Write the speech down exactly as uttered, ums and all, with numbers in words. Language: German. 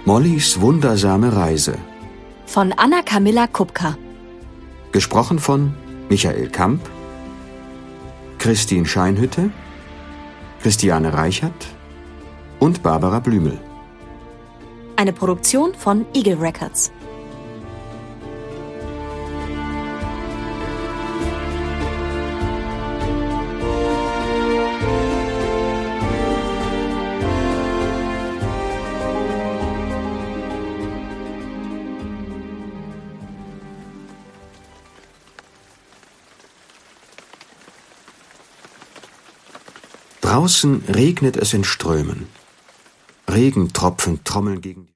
Mollys wundersame Reise. Von Anna Camilla Kupka. Gesprochen von Michael Kamp, Christine Scheinhütte, Christiane Reichert und Barbara Blümel. Eine Produktion von Eagle Records. Draußen regnet es in Strömen. Regentropfen trommeln gegen